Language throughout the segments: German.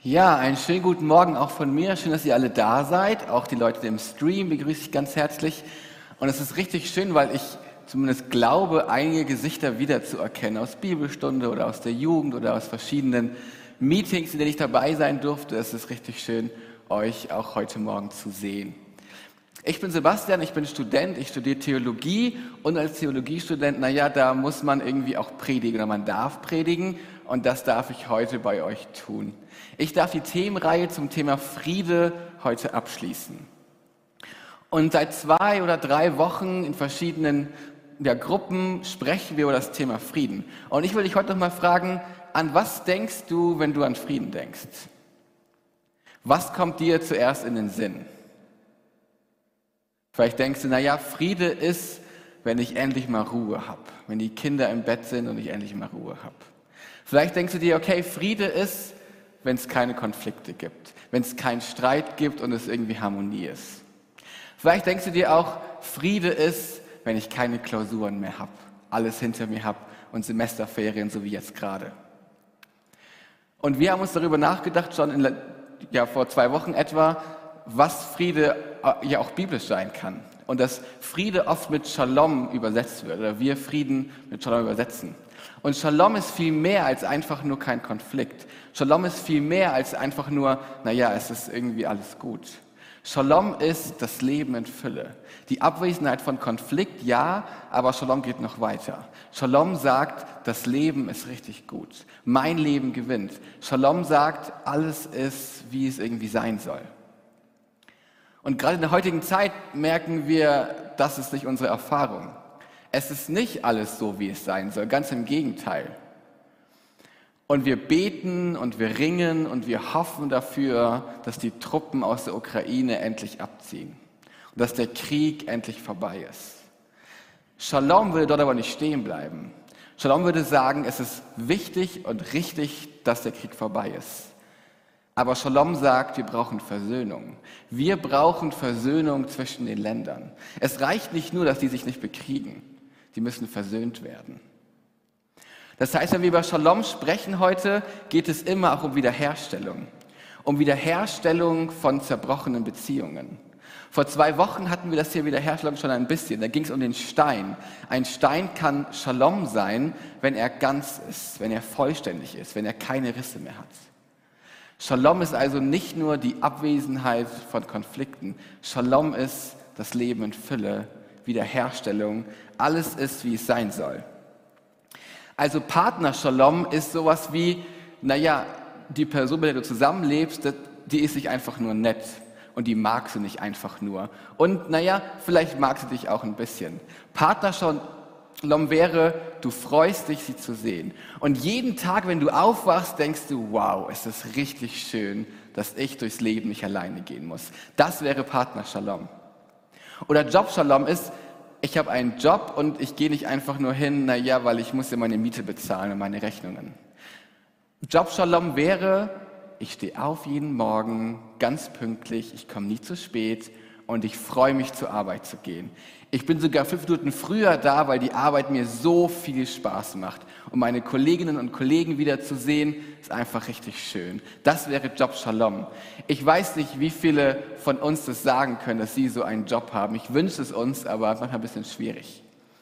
Ja, einen schönen guten Morgen auch von mir. Schön, dass ihr alle da seid. Auch die Leute im Stream begrüße ich ganz herzlich. Und es ist richtig schön, weil ich zumindest glaube, einige Gesichter wiederzuerkennen aus Bibelstunde oder aus der Jugend oder aus verschiedenen Meetings, in denen ich dabei sein durfte. Es ist richtig schön, euch auch heute Morgen zu sehen. Ich bin Sebastian, ich bin Student, ich studiere Theologie und als Theologiestudent, da muss man irgendwie auch predigen oder man darf predigen und das darf ich heute bei euch tun. Ich darf die Themenreihe zum Thema Friede heute abschließen. Und seit 2 oder 3 Wochen in verschiedenen Gruppen sprechen wir über das Thema Frieden. Und ich will dich heute noch mal fragen, an was denkst du, wenn du an Frieden denkst? Was kommt dir zuerst in den Sinn? Vielleicht denkst du, Friede ist, wenn ich endlich mal Ruhe habe, wenn die Kinder im Bett sind und ich endlich mal Ruhe habe. Vielleicht denkst du dir, okay, Friede ist, wenn es keine Konflikte gibt, wenn es keinen Streit gibt und es irgendwie Harmonie ist. Vielleicht denkst du dir auch, Friede ist, wenn ich keine Klausuren mehr habe, alles hinter mir habe und Semesterferien, so wie jetzt gerade. Und wir haben uns darüber nachgedacht, schon vor 2 Wochen etwa, was Friede ja auch biblisch sein kann. Und dass Friede oft mit Shalom übersetzt wird, oder wir Frieden mit Shalom übersetzen. Und Shalom ist viel mehr als einfach nur kein Konflikt. Shalom ist viel mehr als einfach nur, es ist irgendwie alles gut. Shalom ist das Leben in Fülle. Die Abwesenheit von Konflikt, ja, aber Shalom geht noch weiter. Shalom sagt, das Leben ist richtig gut. Mein Leben gewinnt. Shalom sagt, alles ist, wie es irgendwie sein soll. Und gerade in der heutigen Zeit merken wir, das ist nicht unsere Erfahrung. Es ist nicht alles so, wie es sein soll, ganz im Gegenteil. Und wir beten und wir ringen und wir hoffen dafür, dass die Truppen aus der Ukraine endlich abziehen und dass der Krieg endlich vorbei ist. Shalom würde dort aber nicht stehen bleiben. Shalom würde sagen, es ist wichtig und richtig, dass der Krieg vorbei ist. Aber Shalom sagt, wir brauchen Versöhnung. Wir brauchen Versöhnung zwischen den Ländern. Es reicht nicht nur, dass die sich nicht bekriegen. Die müssen versöhnt werden. Das heißt, wenn wir über Shalom sprechen heute, geht es immer auch um Wiederherstellung. Um Wiederherstellung von zerbrochenen Beziehungen. Vor 2 Wochen hatten wir das hier Wiederherstellung schon ein bisschen. Da ging es um den Stein. Ein Stein kann Shalom sein, wenn er ganz ist, wenn er vollständig ist, wenn er keine Risse mehr hat. Shalom ist also nicht nur die Abwesenheit von Konflikten. Shalom ist das Leben in Fülle, Wiederherstellung. Alles ist, wie es sein soll. Also Partner-Shalom ist sowas wie, die Person, mit der du zusammenlebst, die ist nicht einfach nur nett und die magst du nicht einfach nur. Und vielleicht magst du dich auch ein bisschen. Partner-Shalom wäre, du freust dich, sie zu sehen. Und jeden Tag, wenn du aufwachst, denkst du, wow, es ist richtig schön, dass ich durchs Leben nicht alleine gehen muss. Das wäre Partner-Shalom. Oder Job-Shalom ist, ich habe einen Job und ich gehe nicht einfach nur hin, weil ich muss ja meine Miete bezahlen und meine Rechnungen. Job-Shalom wäre, ich stehe auf jeden Morgen, ganz pünktlich, ich komme nie zu spät und ich freue mich, zur Arbeit zu gehen. Ich bin sogar 5 Minuten früher da, weil die Arbeit mir so viel Spaß macht. Und meine Kolleginnen und Kollegen wieder zu sehen, ist einfach richtig schön. Das wäre Job Shalom. Ich weiß nicht, wie viele von uns das sagen können, dass sie so einen Job haben. Ich wünsche es uns, aber manchmal ein bisschen schwierig.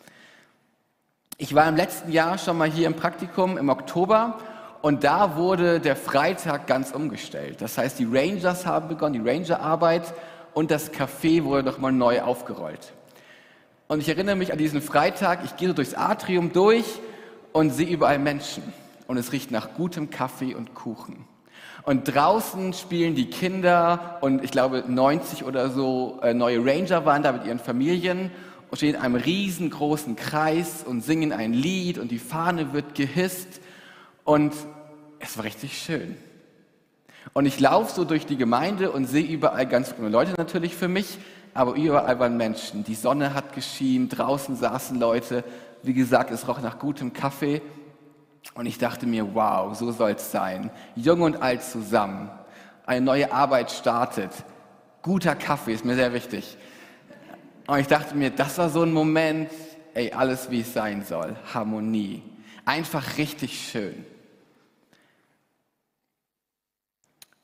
Ich war im letzten Jahr schon mal hier im Praktikum im Oktober und da wurde der Freitag ganz umgestellt. Das heißt, die Rangers haben begonnen, die Rangerarbeit und das Café wurde nochmal neu aufgerollt. Und ich erinnere mich an diesen Freitag, ich gehe so durchs Atrium durch und sehe überall Menschen. Und es riecht nach gutem Kaffee und Kuchen. Und draußen spielen die Kinder und ich glaube 90 oder so neue Ranger waren da mit ihren Familien und stehen in einem riesengroßen Kreis und singen ein Lied und die Fahne wird gehisst. Und es war richtig schön. Und ich laufe so durch die Gemeinde und sehe überall ganz viele Leute natürlich für mich, aber überall waren Menschen. Die Sonne hat geschienen, draußen saßen Leute. Wie gesagt, es roch nach gutem Kaffee. Und ich dachte mir, wow, so soll es sein. Jung und alt zusammen. Eine neue Arbeit startet. Guter Kaffee ist mir sehr wichtig. Und ich dachte mir, das war so ein Moment, alles wie es sein soll. Harmonie. Einfach richtig schön.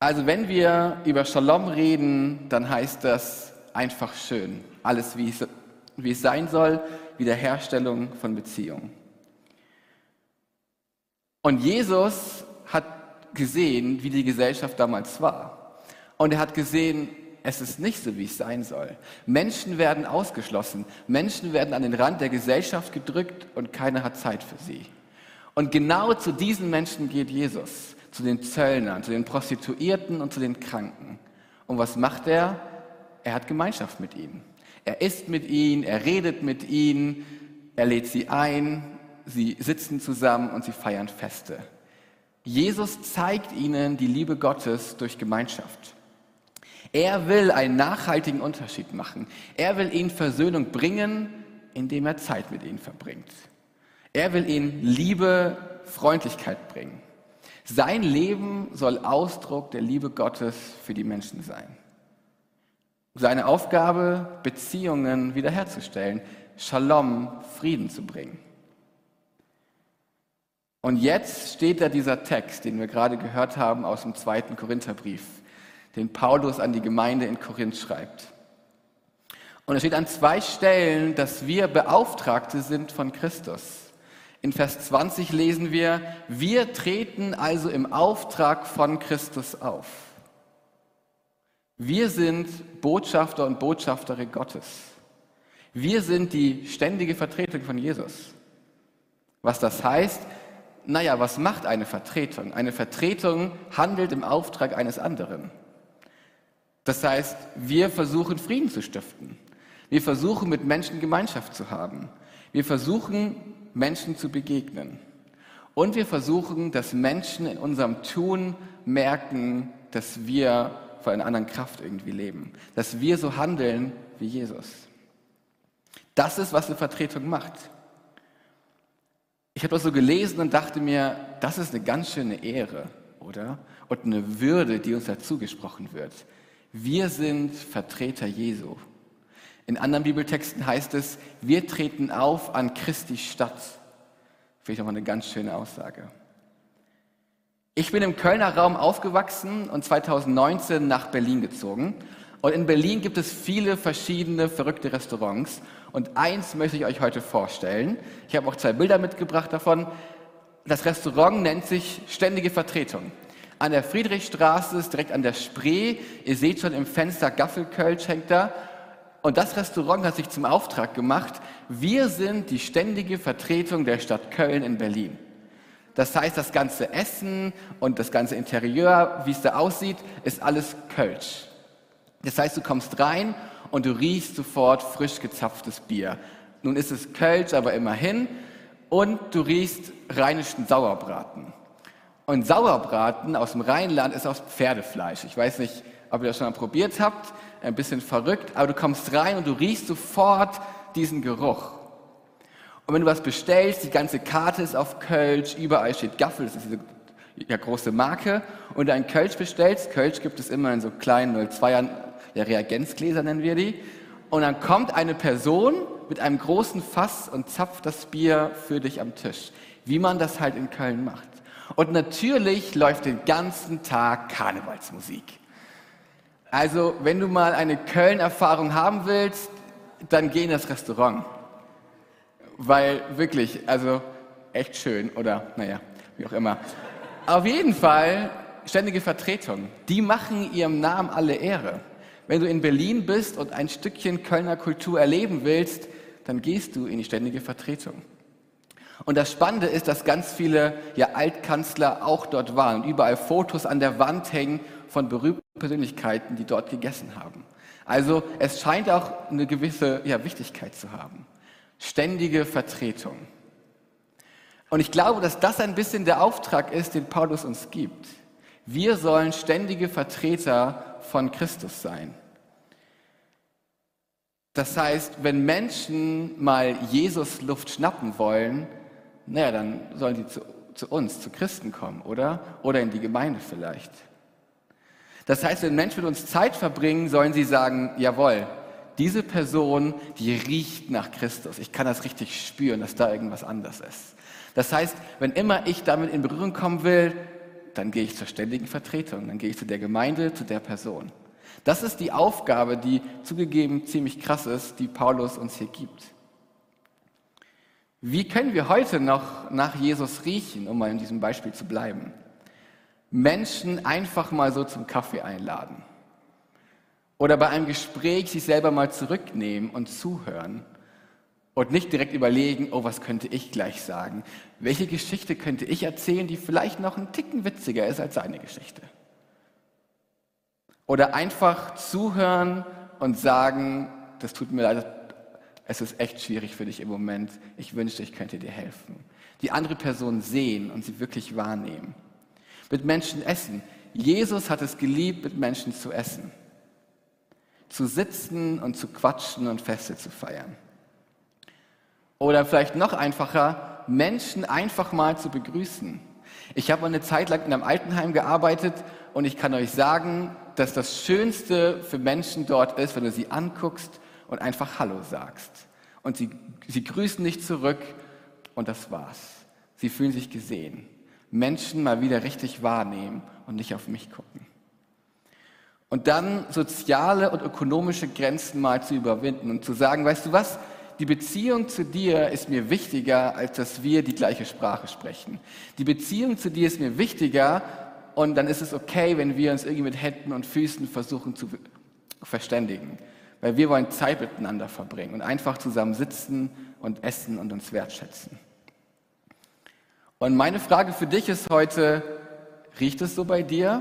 Also wenn wir über Shalom reden, dann heißt das einfach schön. Alles, wie es sein soll, Wiederherstellung von Beziehungen. Und Jesus hat gesehen, wie die Gesellschaft damals war. Und er hat gesehen, es ist nicht so, wie es sein soll. Menschen werden ausgeschlossen. Menschen werden an den Rand der Gesellschaft gedrückt und keiner hat Zeit für sie. Und genau zu diesen Menschen geht Jesus, zu den Zöllnern, zu den Prostituierten und zu den Kranken. Und was macht er? Er hat Gemeinschaft mit ihnen. Er isst mit ihnen, er redet mit ihnen, er lädt sie ein, sie sitzen zusammen und sie feiern Feste. Jesus zeigt ihnen die Liebe Gottes durch Gemeinschaft. Er will einen nachhaltigen Unterschied machen. Er will ihnen Versöhnung bringen, indem er Zeit mit ihnen verbringt. Er will ihnen Liebe, Freundlichkeit bringen. Sein Leben soll Ausdruck der Liebe Gottes für die Menschen sein. Seine Aufgabe, Beziehungen wiederherzustellen, Shalom, Frieden zu bringen. Und jetzt steht da dieser Text, den wir gerade gehört haben aus dem 2. Korintherbrief, den Paulus an die Gemeinde in Korinth schreibt. Und es steht an 2 Stellen, dass wir Beauftragte sind von Christus. In Vers 20 lesen wir, wir treten also im Auftrag von Christus auf. Wir sind Botschafter und Botschafterin Gottes. Wir sind die ständige Vertretung von Jesus. Was das heißt? Naja, was macht eine Vertretung? Eine Vertretung handelt im Auftrag eines anderen. Das heißt, wir versuchen Frieden zu stiften. Wir versuchen mit Menschen Gemeinschaft zu haben. Wir versuchen Menschen zu begegnen. Und wir versuchen, dass Menschen in unserem Tun merken, dass wir von einer anderen Kraft irgendwie leben. Dass wir so handeln wie Jesus. Das ist, was eine Vertretung macht. Ich habe das so gelesen und dachte mir, das ist eine ganz schöne Ehre, oder? Und eine Würde, die uns dazu gesprochen wird. Wir sind Vertreter Jesu. In anderen Bibeltexten heißt es, wir treten auf an Christi Stadt. Finde ich nochmal eine ganz schöne Aussage. Ich bin im Kölner Raum aufgewachsen und 2019 nach Berlin gezogen. Und in Berlin gibt es viele verschiedene verrückte Restaurants. Und eins möchte ich euch heute vorstellen. Ich habe auch 2 Bilder mitgebracht davon. Das Restaurant nennt sich Ständige Vertretung. An der Friedrichstraße ist direkt an der Spree. Ihr seht schon im Fenster Gaffelkölsch hängt da. Und das Restaurant hat sich zum Auftrag gemacht, wir sind die ständige Vertretung der Stadt Köln in Berlin. Das heißt, das ganze Essen und das ganze Interieur, wie es da aussieht, ist alles Kölsch. Das heißt, du kommst rein und du riechst sofort frisch gezapftes Bier. Nun ist es Kölsch, aber immerhin. Und du riechst rheinischen Sauerbraten. Und Sauerbraten aus dem Rheinland ist aus Pferdefleisch. Ich weiß nicht, ob ihr das schon mal probiert habt. Ein bisschen verrückt, aber du kommst rein und du riechst sofort diesen Geruch. Und wenn du was bestellst, die ganze Karte ist auf Kölsch, überall steht Gaffel, das ist diese große Marke. Und du einen Kölsch bestellst, Kölsch gibt es immer in so kleinen 02er, ja, Reagenzgläser nennen wir die. Und dann kommt eine Person mit einem großen Fass und zapft das Bier für dich am Tisch. Wie man das halt in Köln macht. Und natürlich läuft den ganzen Tag Karnevalsmusik. Also, wenn du mal eine Köln-Erfahrung haben willst, dann geh in das Restaurant. Weil wirklich, also echt schön oder naja, wie auch immer. Auf jeden Fall, ständige Vertretung. Die machen ihrem Namen alle Ehre. Wenn du in Berlin bist und ein Stückchen Kölner Kultur erleben willst, dann gehst du in die ständige Vertretung. Und das Spannende ist, dass ganz viele Altkanzler auch dort waren und überall Fotos an der Wand hängen von berühmten Persönlichkeiten, die dort gegessen haben. Also es scheint auch eine gewisse Wichtigkeit zu haben. Ständige Vertretung. Und ich glaube, dass das ein bisschen der Auftrag ist, den Paulus uns gibt. Wir sollen ständige Vertreter von Christus sein. Das heißt, wenn Menschen mal Jesus Luft schnappen wollen, dann sollen die zu uns, zu Christen kommen, oder? Oder in die Gemeinde vielleicht. Das heißt, wenn Menschen mit uns Zeit verbringen, sollen sie sagen, jawohl, diese Person, die riecht nach Christus. Ich kann das richtig spüren, dass da irgendwas anders ist. Das heißt, wenn immer ich damit in Berührung kommen will, dann gehe ich zur ständigen Vertretung, dann gehe ich zu der Gemeinde, zu der Person. Das ist die Aufgabe, die zugegeben ziemlich krass ist, die Paulus uns hier gibt. Wie können wir heute noch nach Jesus riechen, um mal in diesem Beispiel zu bleiben? Menschen einfach mal so zum Kaffee einladen. Oder bei einem Gespräch sich selber mal zurücknehmen und zuhören. Und nicht direkt überlegen, oh, was könnte ich gleich sagen? Welche Geschichte könnte ich erzählen, die vielleicht noch einen Ticken witziger ist als seine Geschichte? Oder einfach zuhören und sagen, das tut mir leid, es ist echt schwierig für dich im Moment. Ich wünschte, ich könnte dir helfen. Die andere Person sehen und sie wirklich wahrnehmen. Mit Menschen essen. Jesus hat es geliebt, mit Menschen zu essen. Zu sitzen und zu quatschen und Feste zu feiern. Oder vielleicht noch einfacher, Menschen einfach mal zu begrüßen. Ich habe mal eine Zeit lang in einem Altenheim gearbeitet und ich kann euch sagen, dass das Schönste für Menschen dort ist, wenn du sie anguckst und einfach Hallo sagst. Und sie grüßen dich zurück und das war's. Sie fühlen sich gesehen. Menschen mal wieder richtig wahrnehmen und nicht auf mich gucken. Und dann soziale und ökonomische Grenzen mal zu überwinden und zu sagen, weißt du was, die Beziehung zu dir ist mir wichtiger, als dass wir die gleiche Sprache sprechen. Die Beziehung zu dir ist mir wichtiger und dann ist es okay, wenn wir uns irgendwie mit Händen und Füßen versuchen zu verständigen. Weil wir wollen Zeit miteinander verbringen und einfach zusammen sitzen und essen und uns wertschätzen. Und meine Frage für dich ist heute, riecht es so bei dir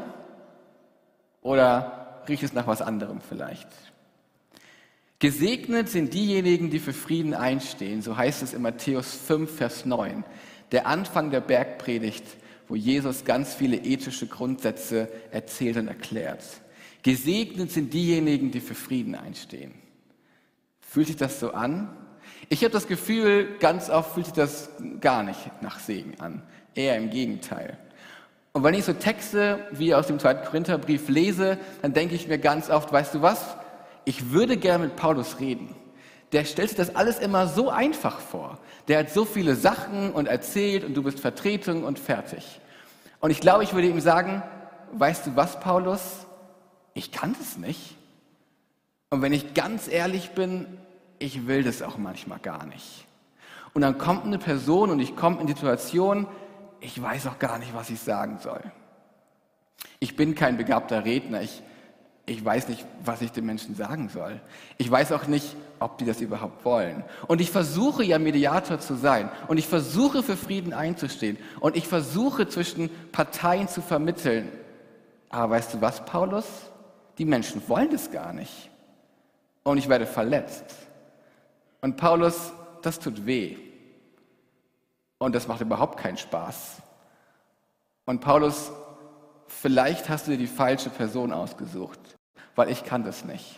oder riecht es nach was anderem vielleicht? Gesegnet sind diejenigen, die für Frieden einstehen, so heißt es in Matthäus 5, Vers 9, der Anfang der Bergpredigt, wo Jesus ganz viele ethische Grundsätze erzählt und erklärt. Gesegnet sind diejenigen, die für Frieden einstehen. Fühlt sich das so an? Ich habe das Gefühl, ganz oft fühlt sich das gar nicht nach Segen an. Eher im Gegenteil. Und wenn ich so Texte wie aus dem 2. Korintherbrief lese, dann denke ich mir ganz oft, weißt du was? Ich würde gerne mit Paulus reden. Der stellt sich das alles immer so einfach vor. Der hat so viele Sachen und erzählt und du bist Vertretung und fertig. Und ich glaube, ich würde ihm sagen, weißt du was, Paulus? Ich kann das nicht. Und wenn ich ganz ehrlich bin, ich will das auch manchmal gar nicht. Und dann kommt eine Person und ich komme in die Situation, ich weiß auch gar nicht, was ich sagen soll. Ich bin kein begabter Redner, ich weiß nicht, was ich den Menschen sagen soll. Ich weiß auch nicht, ob die das überhaupt wollen. Und ich versuche ja Mediator zu sein und ich versuche für Frieden einzustehen und ich versuche zwischen Parteien zu vermitteln. Aber weißt du was, Paulus? Die Menschen wollen das gar nicht. Und ich werde verletzt. Und Paulus, das tut weh. Und das macht überhaupt keinen Spaß. Und Paulus, vielleicht hast du dir die falsche Person ausgesucht, weil ich kann das nicht.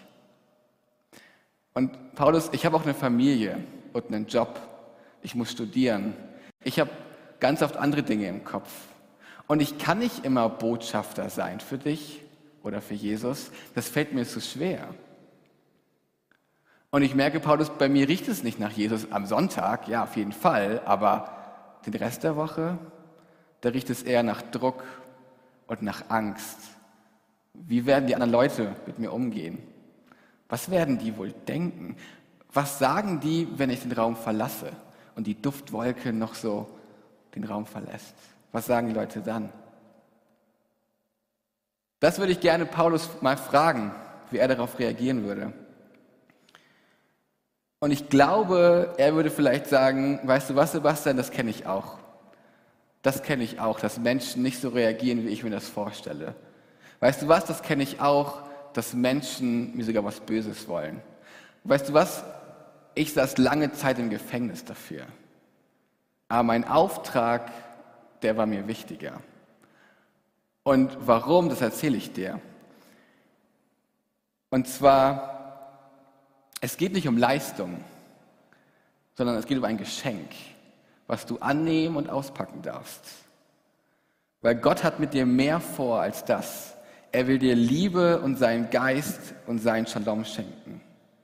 Und Paulus, ich habe auch eine Familie und einen Job. Ich muss studieren. Ich habe ganz oft andere Dinge im Kopf. Und ich kann nicht immer Botschafter sein für dich oder für Jesus. Das fällt mir zu schwer. Und ich merke, Paulus, bei mir riecht es nicht nach Jesus am Sonntag, ja, auf jeden Fall, aber den Rest der Woche, da riecht es eher nach Druck und nach Angst. Wie werden die anderen Leute mit mir umgehen? Was werden die wohl denken? Was sagen die, wenn ich den Raum verlasse und die Duftwolke noch so den Raum verlässt? Was sagen die Leute dann? Das würde ich gerne Paulus mal fragen, wie er darauf reagieren würde. Und ich glaube, er würde vielleicht sagen, weißt du was, Sebastian, das kenne ich auch. Das kenne ich auch, dass Menschen nicht so reagieren, wie ich mir das vorstelle. Weißt du was, das kenne ich auch, dass Menschen mir sogar was Böses wollen. Weißt du was, ich saß lange Zeit im Gefängnis dafür. Aber mein Auftrag, der war mir wichtiger. Und warum, das erzähle ich dir. Und zwar, es geht nicht um Leistung, sondern es geht um ein Geschenk, was du annehmen und auspacken darfst. Weil Gott hat mit dir mehr vor als das. Er will dir Liebe und seinen Geist und seinen Shalom schenken.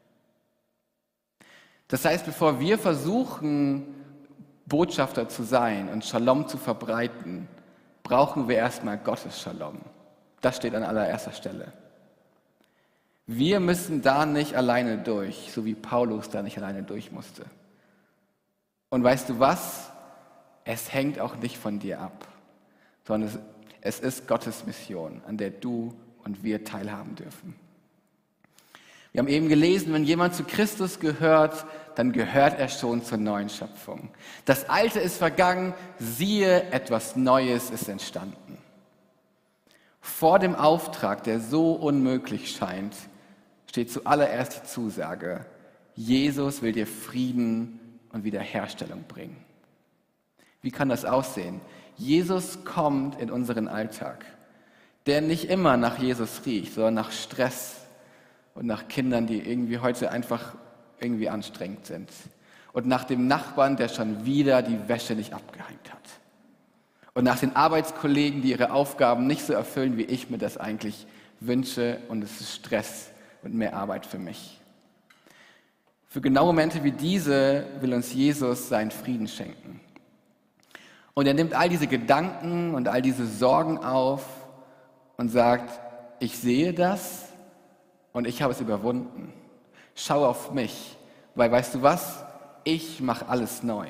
Das heißt, bevor wir versuchen, Botschafter zu sein und Shalom zu verbreiten, brauchen wir erstmal Gottes Shalom. Das steht an allererster Stelle. Wir müssen da nicht alleine durch, so wie Paulus da nicht alleine durch musste. Und weißt du was? Es hängt auch nicht von dir ab, sondern es ist Gottes Mission, an der du und wir teilhaben dürfen. Wir haben eben gelesen, wenn jemand zu Christus gehört, dann gehört er schon zur neuen Schöpfung. Das Alte ist vergangen, siehe, etwas Neues ist entstanden. Vor dem Auftrag, der so unmöglich scheint, steht zuallererst die Zusage, Jesus will dir Frieden und Wiederherstellung bringen. Wie kann das aussehen? Jesus kommt in unseren Alltag, der nicht immer nach Jesus riecht, sondern nach Stress und nach Kindern, die irgendwie heute einfach irgendwie anstrengend sind. Und nach dem Nachbarn, der schon wieder die Wäsche nicht abgehängt hat. Und nach den Arbeitskollegen, die ihre Aufgaben nicht so erfüllen, wie ich mir das eigentlich wünsche. Und es ist Stress und mehr Arbeit für mich. Für genau Momente wie diese will uns Jesus seinen Frieden schenken. Und er nimmt all diese Gedanken und all diese Sorgen auf und sagt, ich sehe das und ich habe es überwunden. Schau auf mich, weil weißt du was? Ich mache alles neu.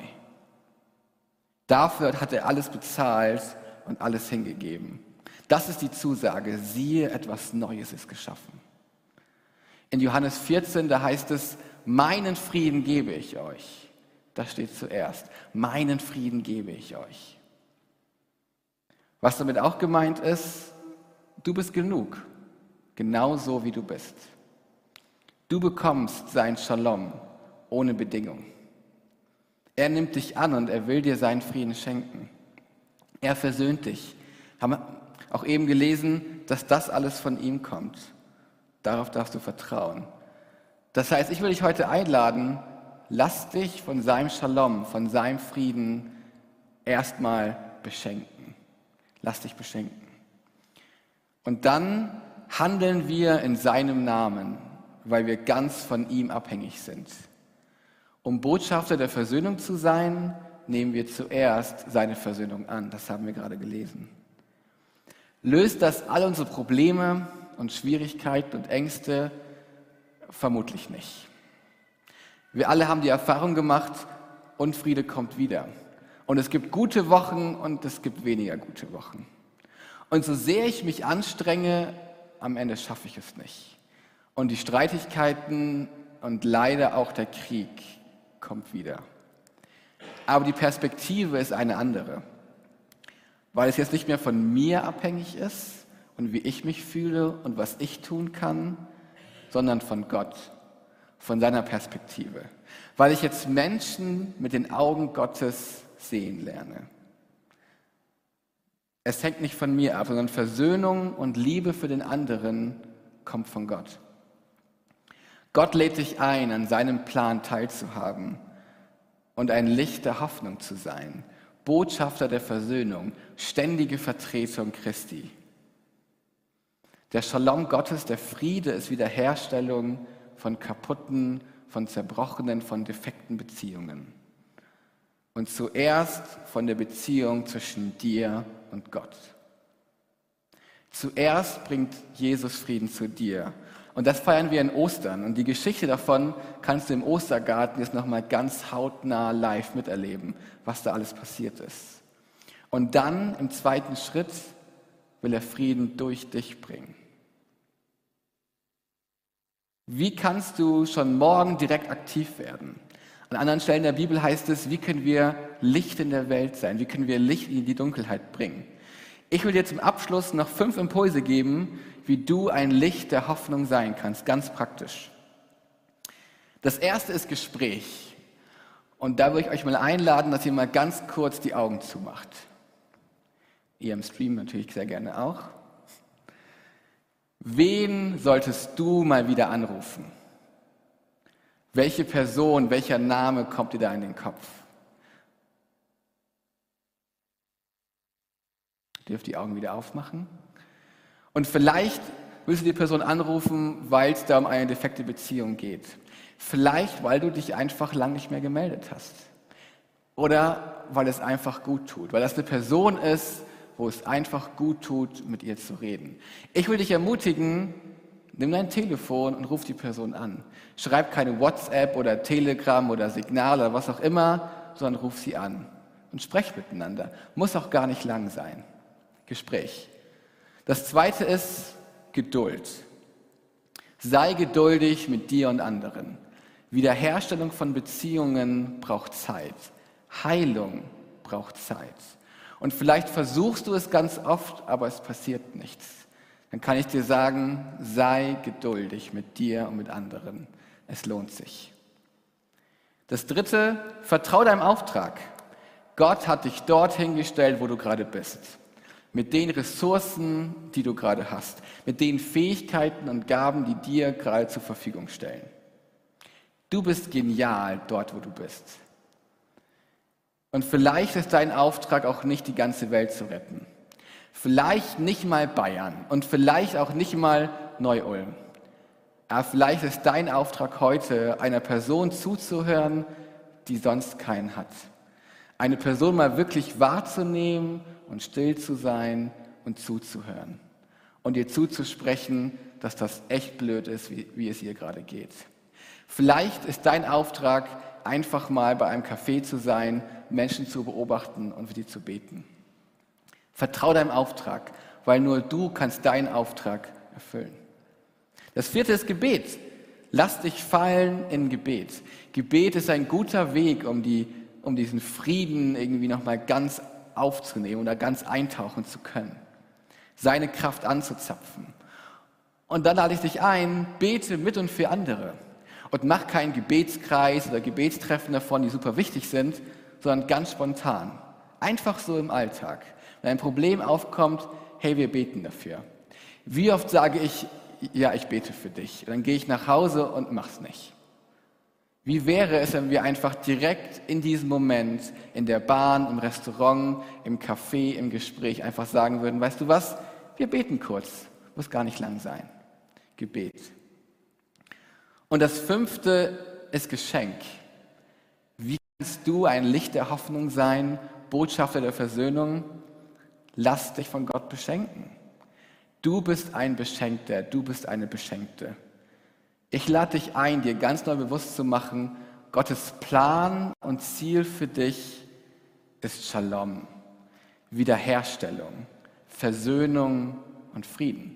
Dafür hat er alles bezahlt und alles hingegeben. Das ist die Zusage, siehe, etwas Neues ist geschaffen. In Johannes 14, da heißt es, meinen Frieden gebe ich euch. Das steht zuerst. Meinen Frieden gebe ich euch. Was damit auch gemeint ist, du bist genug, genauso wie du bist. Du bekommst sein Shalom ohne Bedingung. Er nimmt dich an und er will dir seinen Frieden schenken. Er versöhnt dich. Haben wir auch eben gelesen, dass das alles von ihm kommt. Darauf darfst du vertrauen. Das heißt, ich will dich heute einladen, lass dich von seinem Shalom, von seinem Frieden erstmal beschenken. Lass dich beschenken. Und dann handeln wir in seinem Namen, weil wir ganz von ihm abhängig sind. Um Botschafter der Versöhnung zu sein, nehmen wir zuerst seine Versöhnung an. Das haben wir gerade gelesen. Löst das all unsere Probleme und Schwierigkeiten und Ängste? Vermutlich nicht. Wir alle haben die Erfahrung gemacht, Unfriede kommt wieder. Und es gibt gute Wochen und es gibt weniger gute Wochen. Und so sehr ich mich anstrenge, am Ende schaffe ich es nicht. Und die Streitigkeiten und leider auch der Krieg kommt wieder. Aber die Perspektive ist eine andere, weil es jetzt nicht mehr von mir abhängig ist und wie ich mich fühle und was ich tun kann, sondern von Gott, von seiner Perspektive. Weil ich jetzt Menschen mit den Augen Gottes sehen lerne. Es hängt nicht von mir ab, sondern Versöhnung und Liebe für den anderen kommt von Gott. Gott lädt dich ein, an seinem Plan teilzuhaben und ein Licht der Hoffnung zu sein, Botschafter der Versöhnung, ständige Vertretung Christi. Der Shalom Gottes, der Friede ist Wiederherstellung von kaputten, von zerbrochenen, von defekten Beziehungen. Und zuerst von der Beziehung zwischen dir und Gott. Zuerst bringt Jesus Frieden zu dir. Und das feiern wir in Ostern. Und die Geschichte davon kannst du im Ostergarten jetzt nochmal ganz hautnah live miterleben, was da alles passiert ist. Und dann im zweiten Schritt will er Frieden durch dich bringen. Wie kannst du schon morgen direkt aktiv werden? An anderen Stellen der Bibel heißt es, wie können wir Licht in der Welt sein? Wie können wir Licht in die Dunkelheit bringen? Ich will dir zum Abschluss noch 5 Impulse geben, wie du ein Licht der Hoffnung sein kannst, ganz praktisch. Das erste ist Gespräch. Und da würde ich euch mal einladen, dass ihr mal ganz kurz die Augen zumacht. Ihr im Stream natürlich sehr gerne auch. Wen solltest du mal wieder anrufen? Welche Person, welcher Name kommt dir da in den Kopf? Ihr dürft die Augen wieder aufmachen. Und vielleicht willst du die Person anrufen, weil es da um eine defekte Beziehung geht. Vielleicht, weil du dich einfach lang nicht mehr gemeldet hast. Oder weil es einfach gut tut. Weil das eine Person ist, wo es einfach gut tut, mit ihr zu reden. Ich will dich ermutigen, nimm dein Telefon und ruf die Person an. Schreib keine WhatsApp oder Telegram oder Signal oder was auch immer, sondern ruf sie an und sprech miteinander. Muss auch gar nicht lang sein. Gespräch. Das zweite ist Geduld. Sei geduldig mit dir und anderen. Wiederherstellung von Beziehungen braucht Zeit. Heilung braucht Zeit. Und vielleicht versuchst du es ganz oft, aber es passiert nichts. Dann kann ich dir sagen, sei geduldig mit dir und mit anderen. Es lohnt sich. Das dritte, vertrau deinem Auftrag. Gott hat dich dorthin gestellt, wo du gerade bist. Mit den Ressourcen, die du gerade hast. Mit den Fähigkeiten und Gaben, die dir gerade zur Verfügung stellen. Du bist genial dort, wo du bist. Und vielleicht ist dein Auftrag auch nicht, die ganze Welt zu retten. Vielleicht nicht mal Bayern und vielleicht auch nicht mal Neu-Ulm. Aber vielleicht ist dein Auftrag heute, einer Person zuzuhören, die sonst keinen hat. Eine Person mal wirklich wahrzunehmen und still zu sein und zuzuhören. Und ihr zuzusprechen, dass das echt blöd ist, wie es ihr gerade geht. Vielleicht ist dein Auftrag, einfach mal bei einem Café zu sein, Menschen zu beobachten und für die zu beten. Vertrau deinem Auftrag, weil nur du kannst deinen Auftrag erfüllen. Das vierte ist Gebet. Lass dich fallen in Gebet. Gebet ist ein guter Weg, um diesen Frieden irgendwie nochmal ganz aufzunehmen oder ganz eintauchen zu können. Seine Kraft anzuzapfen. Und dann lade ich dich ein, bete mit und für andere. Und mach keinen Gebetskreis oder Gebetstreffen davon, die super wichtig sind, sondern ganz spontan. Einfach so im Alltag. Wenn ein Problem aufkommt, hey, wir beten dafür. Wie oft sage ich, ja, ich bete für dich. Und dann gehe ich nach Hause und mach's nicht. Wie wäre es, wenn wir einfach direkt in diesem Moment, in der Bahn, im Restaurant, im Café, im Gespräch einfach sagen würden, weißt du was, wir beten kurz. Muss gar nicht lang sein. Gebet. Und das fünfte ist Geschenk. Wie kannst du ein Licht der Hoffnung sein, Botschafter der Versöhnung? Lass dich von Gott beschenken. Du bist ein Beschenkter, du bist eine Beschenkte. Ich lade dich ein, dir ganz neu bewusst zu machen, Gottes Plan und Ziel für dich ist Shalom, Wiederherstellung, Versöhnung und Frieden.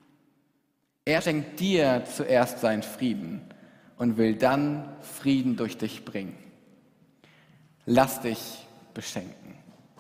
Er schenkt dir zuerst seinen Frieden und will dann Frieden durch dich bringen. Lass dich beschenken.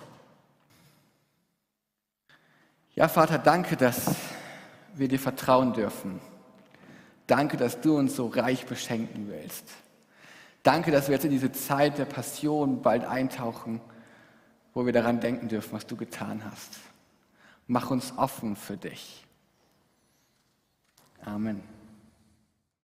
Ja, Vater, danke, dass wir dir vertrauen dürfen. Danke, dass du uns so reich beschenken willst. Danke, dass wir jetzt in diese Zeit der Passion bald eintauchen, wo wir daran denken dürfen, was du getan hast. Mach uns offen für dich. Amen.